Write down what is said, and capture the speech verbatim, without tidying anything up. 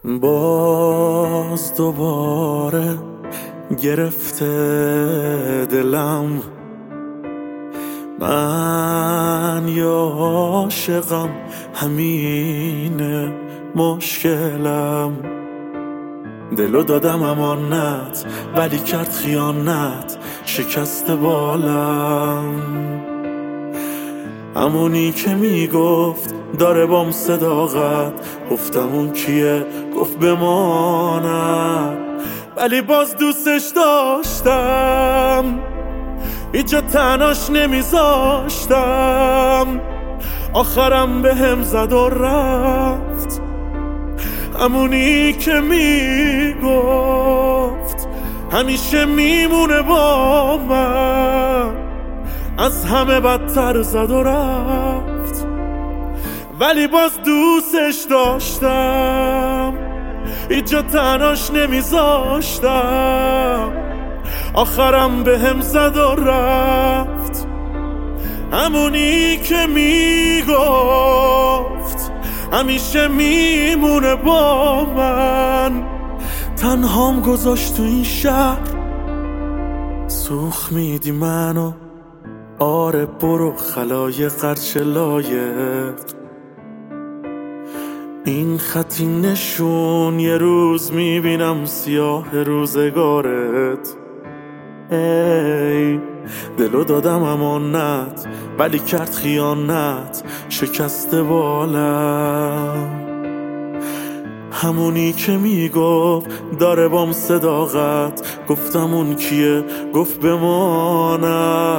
باز دوباره گرفته دلم، من یا عاشقم همینه مشکلم. دلو دادم امانت ولی کرد خیانت، شکست بالم. همونی که میگفت داره بام صداقت، گفتم اون کیه؟ گفت بمانم، ولی باز دوستش داشتم، اینجا تناش نمیذاشتم. آخرم به هم زد و رفت، همونی که میگفت همیشه میمونه با من. از همه بدتر زد و رفت، ولی باز دوستش داشتم، اینجا تناش نمیذاشتم. آخرم به هم زد و رفت، همونی که میگفت همیشه میمونه با من. تنهام گذاشت تو این شهر، سوخ میدی منو. آره برو خلای قرچ لایق، این خطی نشون یه روز میبینم سیاه روزگارت. ای دلو دادم امانت ولی کرد خیانت، شکست بالم. همونی که میگفت داره بام صداقت، گفتم اون کیه؟ گفت بمانم،